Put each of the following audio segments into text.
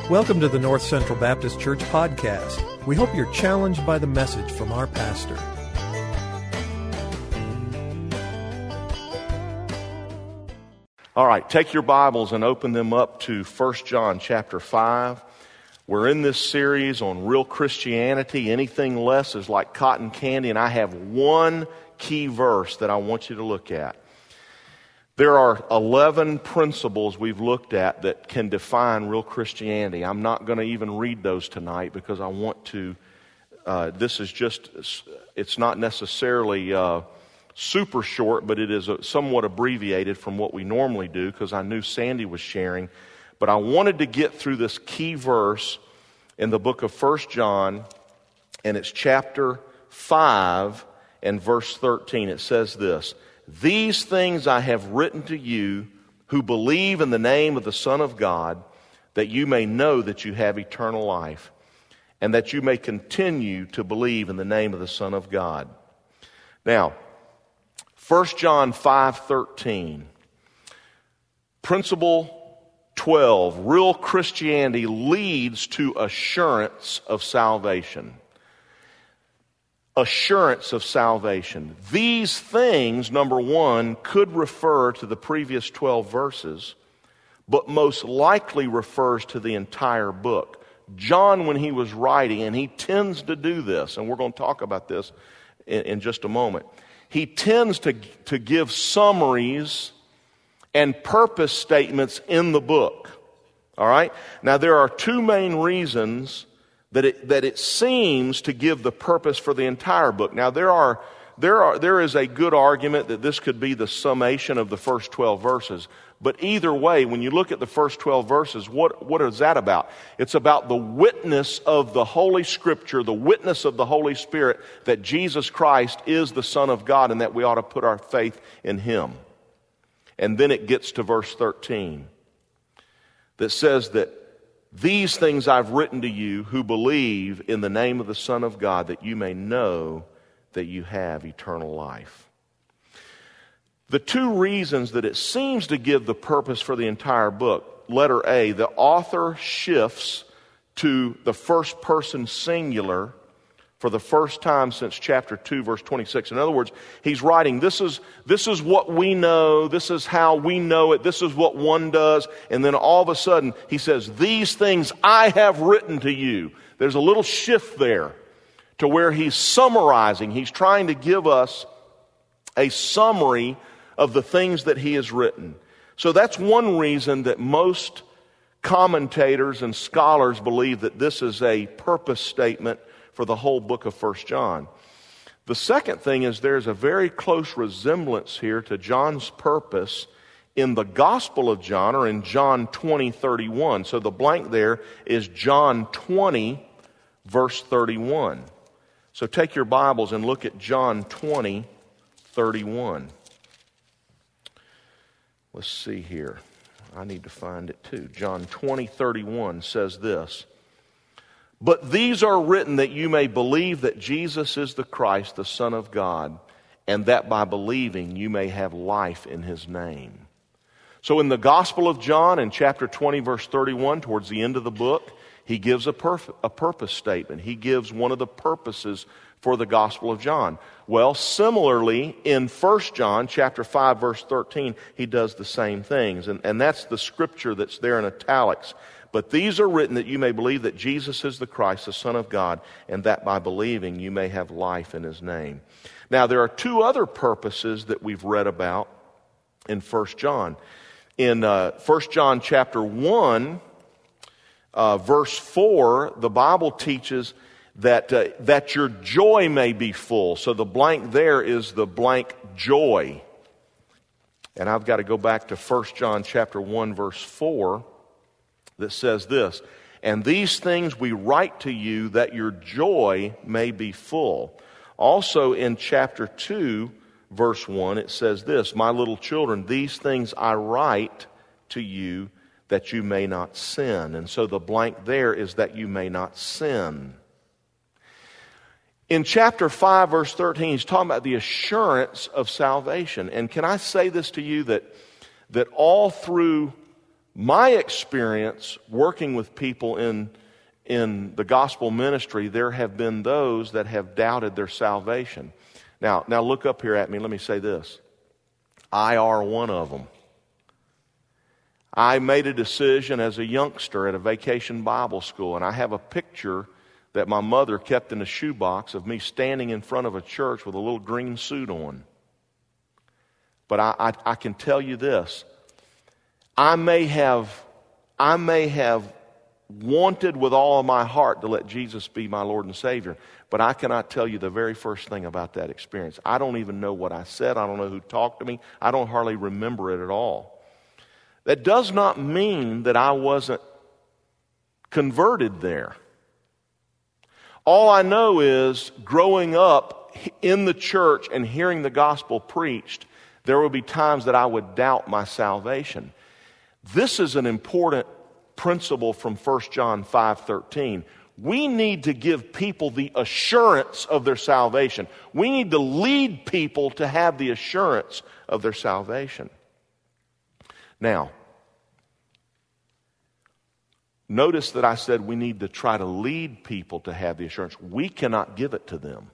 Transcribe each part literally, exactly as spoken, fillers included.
Welcome to the North Central Baptist Church podcast. We hope you're challenged by the message from our pastor. All right, take your Bibles and open them up to First John chapter five. We're in this series on real Christianity. Anything less is like cotton candy, and I have one key verse that I want you to look at. There are eleven principles we've looked at that can define real Christianity. I'm not going to even read those tonight because I want to, uh, this is just, it's not necessarily uh, super short, but it is a, somewhat abbreviated from what we normally do because I knew Sandy was sharing. But I wanted to get through this key verse in the book of First John, and it's chapter five and verse thirteen. It says this: "These things I have written to you who believe in the name of the Son of God, that you may know that you have eternal life, and that you may continue to believe in the name of the Son of God." Now, First John five thirteen, principle twelve, real Christianity leads to assurance of salvation. Assurance of salvation. These things, number one, could refer to the previous twelve verses, but most likely refers to the entire book. John, when he was writing, and he tends to do this, and we're going to talk about this in, in just a moment, he tends to, to give summaries and purpose statements in the book. All right? Now, there are two main reasons that it that it seems to give the purpose for the entire book. Now, there are there are there is a good argument that this could be the summation of the first twelve verses. But either way, when you look at the first twelve verses, what what is that about? It's about the witness of the Holy Scripture, the witness of the Holy Spirit that Jesus Christ is the Son of God and that we ought to put our faith in Him. And then it gets to verse thirteen that says that these things I've written to you who believe in the name of the Son of God, that you may know that you have eternal life. The two reasons that it seems to give the purpose for the entire book, letter A, the author shifts to the first person singular for the first time since chapter two, verse twenty-six. In other words, he's writing, this is, this is what we know, this is how we know it, this is what one does, and then all of a sudden he says, these things I have written to you. There's a little shift there to where he's summarizing. He's trying to give us a summary of the things that he has written. So that's one reason that most commentators and scholars believe that this is a purpose statement for the whole book of First John. The second thing is there's a very close resemblance here to John's purpose in the Gospel of John, or in John twenty thirty-one. So the blank there is John twenty, verse thirty-one. So take your Bibles and look at John twenty thirty-one. Let's see here. I need to find it too. John twenty thirty-one says this: "But these are written that you may believe that Jesus is the Christ, the Son of God, and that by believing you may have life in His name." So in the Gospel of John, in chapter twenty, verse thirty-one, towards the end of the book, he gives a, perf- a purpose statement. He gives one of the purposes for the Gospel of John. Well, similarly, in First John, chapter five, verse thirteen, he does the same things. And, and that's the scripture that's there in italics. "But these are written that you may believe that Jesus is the Christ, the Son of God, and that by believing you may have life in His name." Now, there are two other purposes that we've read about in First John. In uh, First John chapter one, uh, verse four, the Bible teaches that uh, that your joy may be full. So the blank there is the blank joy. And I've got to go back to First John chapter one, verse four. That says this: "And these things we write to you that your joy may be full." Also in chapter two, verse one, it says this: "My little children, these things I write to you that you may not sin." And so the blank there is that you may not sin. In chapter five, verse thirteen, he's talking about the assurance of salvation. And can I say this to you, that, that all through My experience working with people in, in the gospel ministry, there have been those that have doubted their salvation. Now, now look up here at me. Let me say this. I are one of them. I made a decision as a youngster at a vacation Bible school, and I have a picture that my mother kept in a shoebox of me standing in front of a church with a little green suit on. But I, I, I can tell you this. I may have, I may have wanted with all of my heart to let Jesus be my Lord and Savior, but I cannot tell you the very first thing about that experience. I don't even know what I said. I don't know who talked to me. I don't hardly remember it at all. That does not mean that I wasn't converted there. All I know is growing up in the church and hearing the gospel preached, there would be times that I would doubt my salvation. This is an important principle from First John five thirteen. We need to give people the assurance of their salvation. We need to lead people to have the assurance of their salvation. Now, notice that I said we need to try to lead people to have the assurance. We cannot give it to them.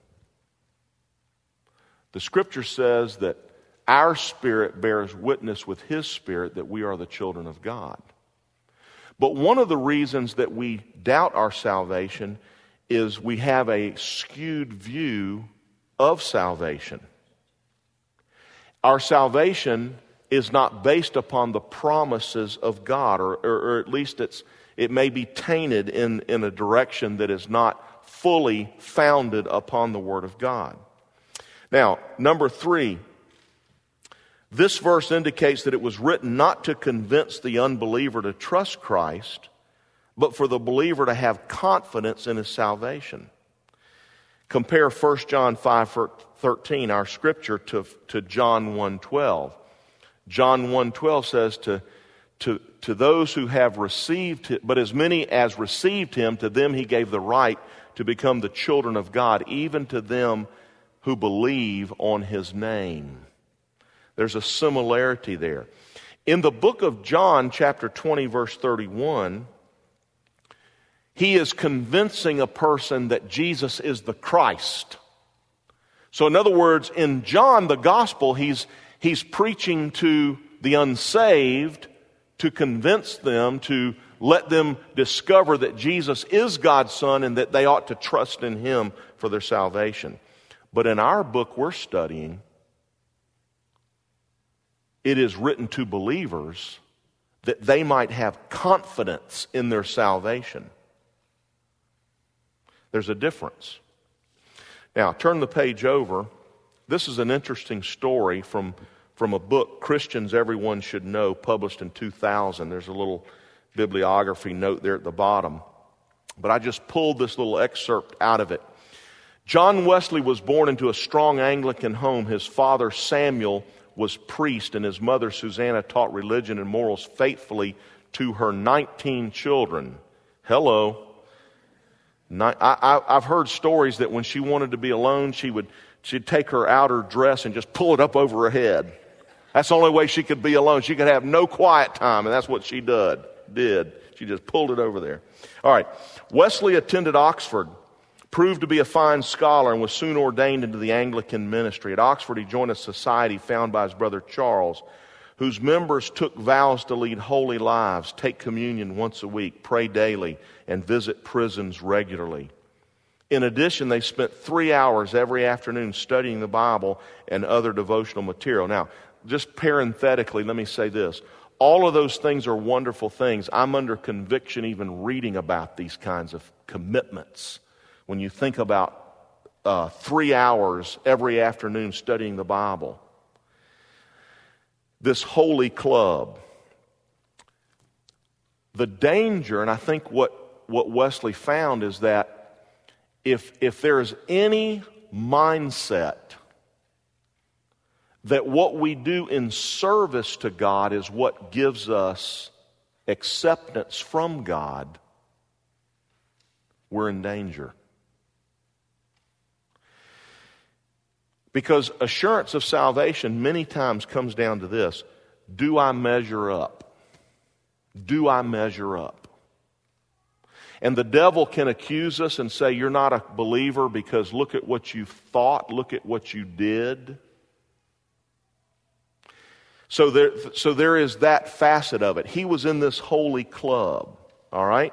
The Scripture says that our spirit bears witness with His Spirit that we are the children of God. But one of the reasons that we doubt our salvation is we have a skewed view of salvation. Our salvation is not based upon the promises of God, or, or, or at least it's it may be tainted in, in a direction that is not fully founded upon the Word of God. Now, number three, this verse indicates that it was written not to convince the unbeliever to trust Christ, but for the believer to have confidence in his salvation. Compare First John five thirteen, our scripture, to, to John one twelve. John one twelve says, to, to, to those who have received him, but as many as received him, to them he gave the right to become the children of God, even to them who believe on his name. There's a similarity there. In the book of John, chapter twenty, verse thirty-one, he is convincing a person that Jesus is the Christ. So in other words, in John, the gospel, he's, he's preaching to the unsaved to convince them, to let them discover that Jesus is God's Son and that they ought to trust in Him for their salvation. But in our book we're studying, it is written to believers that they might have confidence in their salvation. There's a difference. Now, turn the page over. This is an interesting story from, from a book, Christians Everyone Should Know, published in two thousand. There's a little bibliography note there at the bottom. But I just pulled this little excerpt out of it. John Wesley was born into a strong Anglican home. His father, Samuel, was priest, and his mother, Susanna, taught religion and morals faithfully to her nineteen children. Hello. I, I, I've heard stories that when she wanted to be alone, she would she'd take her outer dress and just pull it up over her head. That's the only way she could be alone. She could have no quiet time, and that's what she did. did. She just pulled it over there. All right. Wesley attended Oxford, proved to be a fine scholar, and was soon ordained into the Anglican ministry. At Oxford, he joined a society founded by his brother Charles, whose members took vows to lead holy lives, take communion once a week, pray daily, and visit prisons regularly. In addition, they spent three hours every afternoon studying the Bible and other devotional material. Now, just parenthetically, let me say this. All of those things are wonderful things. I'm under conviction even reading about these kinds of commitments. When you think about uh, three hours every afternoon studying the Bible. This holy club. The danger, and I think what, what Wesley found is that if, if there is any mindset that what we do in service to God is what gives us acceptance from God, we're in danger. Because assurance of salvation many times comes down to this. Do I measure up? Do I measure up? And the devil can accuse us and say, you're not a believer because look at what you thought, look at what you did. So there, so there is that facet of it. He was in this holy club, all right?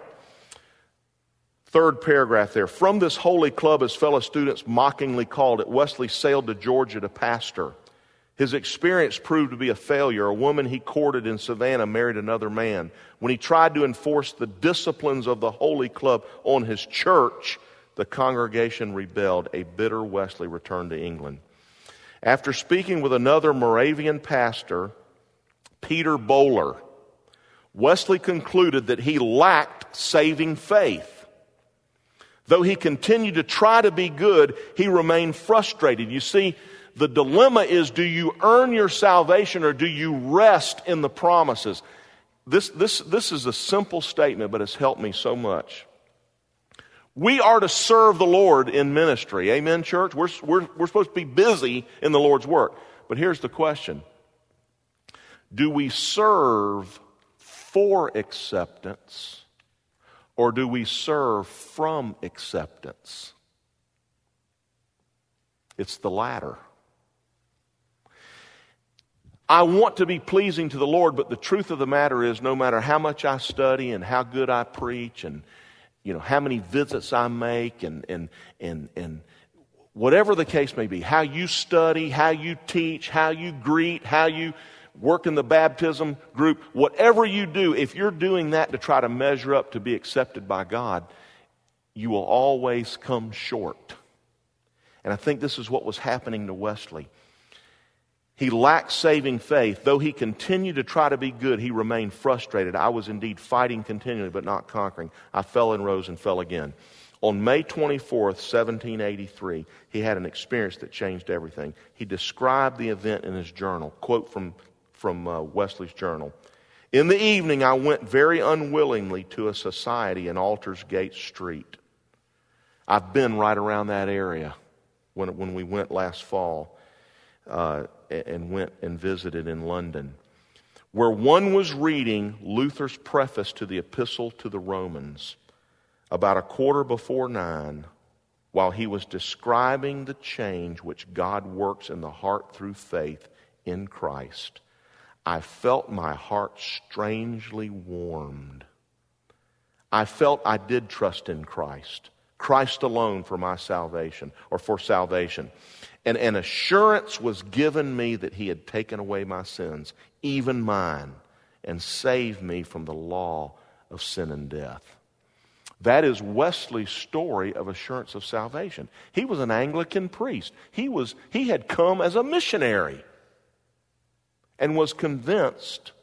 Third paragraph there. From this holy club, his fellow students mockingly called it, Wesley sailed to Georgia to pastor. His experience proved to be a failure. A woman he courted in Savannah married another man. When he tried to enforce the disciplines of the holy club on his church, the congregation rebelled. A bitter Wesley returned to England. After speaking with another Moravian pastor, Peter Bowler, Wesley concluded that he lacked saving faith. Though he continued to try to be good, he remained frustrated. You see, the dilemma is, do you earn your salvation or do you rest in the promises? This, this, this is a simple statement, but it's helped me so much. We are to serve the Lord in ministry. Amen, church? We're, we're, we're supposed to be busy in the Lord's work. But here's the question. Do we serve for acceptance or do we serve from acceptance? It's the latter. I want to be pleasing to the Lord, but the truth of the matter is no matter how much I study and how good I preach and you know how many visits I make and and and and whatever the case may be, how you study, how you teach, how you greet, how you work in the baptism group, whatever you do, if you're doing that to try to measure up to be accepted by God, you will always come short. And I think this is what was happening to Wesley. He lacked saving faith. Though he continued to try to be good, he remained frustrated. I was indeed fighting continually, but not conquering. I fell and rose and fell again. On May twenty-fourth, seventeen eighty-three, he had an experience that changed everything. He described the event in his journal. Quote from, from uh, Wesley's journal. In the evening, I went very unwillingly to a society in Aldersgate Street. I've been right around that area when, when we went last fall. Uh, and went and visited in London, where one was reading Luther's preface to the Epistle to the Romans about a quarter before nine, while he was describing the change which God works in the heart through faith in Christ. I felt my heart strangely warmed. I felt I did trust in Christ, Christ alone for my salvation, or for salvation. And an assurance was given me that he had taken away my sins, even mine, and saved me from the law of sin and death. That is Wesley's story of assurance of salvation. He was an Anglican priest. He was, he had come as a missionary and was convinced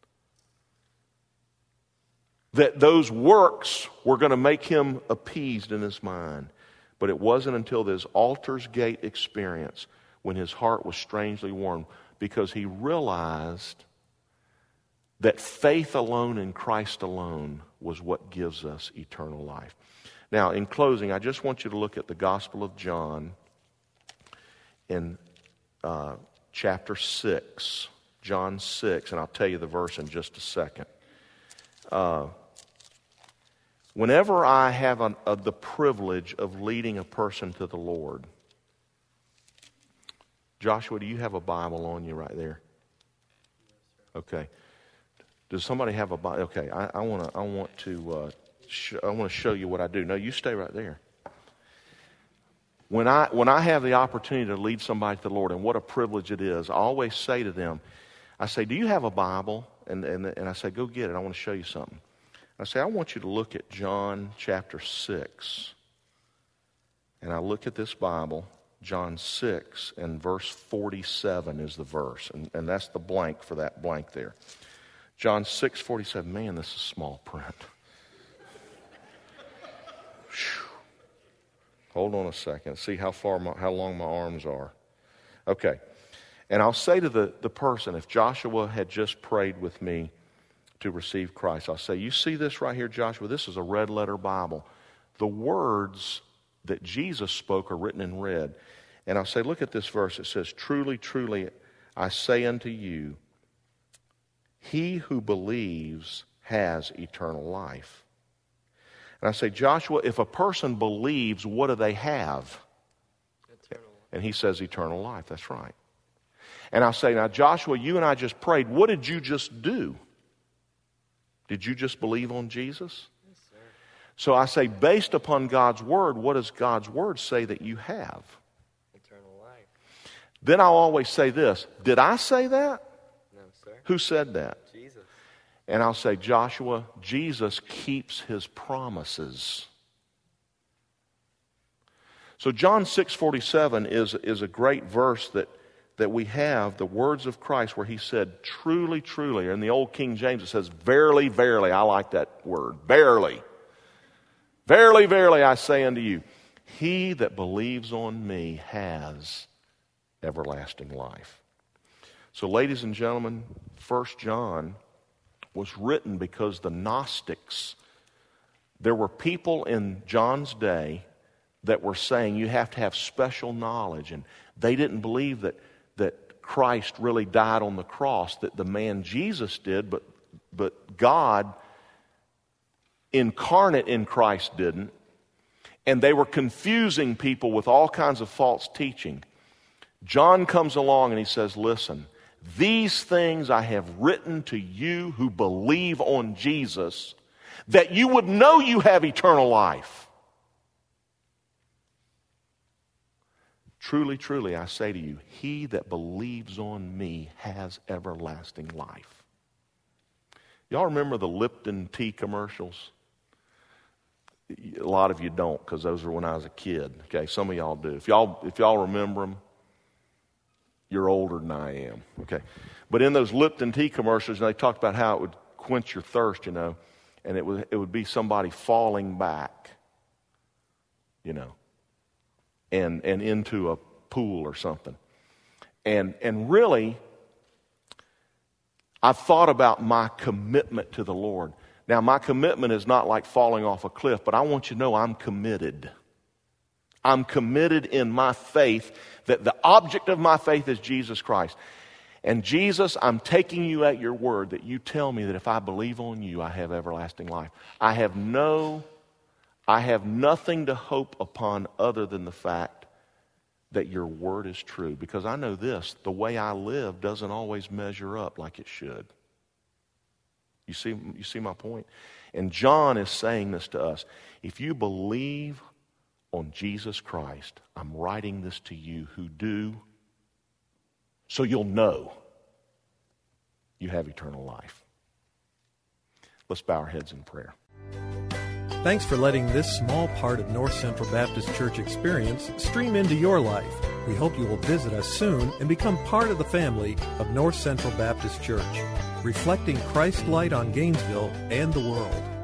that those works were going to make him appeased in his mind. But it wasn't until this Aldersgate experience when his heart was strangely warmed, because he realized that faith alone in Christ alone was what gives us eternal life. Now, in closing, I just want you to look at the Gospel of John in uh, chapter six, John six, and I'll tell you the verse in just a second. Uh, Whenever I have an, uh, the privilege of leading a person to the Lord, Joshua, do you have a Bible on you right there? Okay. Does somebody have a Bible? Okay, I, I want to. I want to. Uh, sh- I want to show you what I do. No, you stay right there. When I when I have the opportunity to lead somebody to the Lord, and what a privilege it is, I always say to them, I say, "Do you have a Bible?" And and and I say, "Go get it. I want to show you something." I say, I want you to look at John chapter six. And I look at this Bible, John six, and verse forty-seven is the verse. And, and that's the blank for that blank there. John six, forty-seven. Man, this is small print. Hold on a second. See how far, my, how long my arms are. Okay. And I'll say to the, the person, if Joshua had just prayed with me to receive Christ, I'll say, you see this right here, Joshua? This is a red letter Bible. The words that Jesus spoke are written in red. And I'll say, look at this verse. It says, truly, truly, I say unto you, he who believes has eternal life. And I say, Joshua, if a person believes, what do they have? Eternal. And he says eternal life. That's right. And I say, now, Joshua, you and I just prayed. What did you just do? Did you just believe on Jesus? Yes, sir. So I say, based upon God's Word, what does God's Word say that you have? Eternal life. Then I'll always say this. Did I say that? No, sir. Who said that? Jesus. And I'll say, Joshua, Jesus keeps his promises. So John six forty-seven is, is a great verse that, that we have, the words of Christ, where he said, truly, truly. Or in the old King James it says, verily, verily. I like that word, verily. Verily, verily, I say unto you, he that believes on me has everlasting life. So ladies and gentlemen, First John was written because the Gnostics, there were people in John's day that were saying you have to have special knowledge, and they didn't believe that, that Christ really died on the cross, that the man Jesus did, but, but God incarnate in Christ didn't. And they were confusing people with all kinds of false teaching. John comes along and he says, listen, these things I have written to you who believe on Jesus, that you would know you have eternal life. Truly, truly, I say to you, he that believes on me has everlasting life. Y'all remember the Lipton tea commercials? A lot of you don't, because those were when I was a kid. Okay, some of y'all do. If y'all, if y'all remember them, you're older than I am. Okay, but in those Lipton tea commercials, they talked about how it would quench your thirst, you know, and it would it would be somebody falling back, you know, and and into a pool or something. And and really, I've thought about my commitment to the Lord. Now, my commitment is not like falling off a cliff, but I want you to know I'm committed. I'm committed in my faith, that the object of my faith is Jesus Christ. And Jesus, I'm taking you at your word that you tell me that if I believe on you, I have everlasting life. I have no, I have nothing to hope upon other than the fact that your word is true. Because I know this, the way I live doesn't always measure up like it should. You see, you see my point? And John is saying this to us. If you believe on Jesus Christ, I'm writing this to you who do, so you'll know you have eternal life. Let's bow our heads in prayer. Thanks for letting this small part of North Central Baptist Church experience stream into your life. We hope you will visit us soon and become part of the family of North Central Baptist Church, reflecting Christ's light on Gainesville and the world.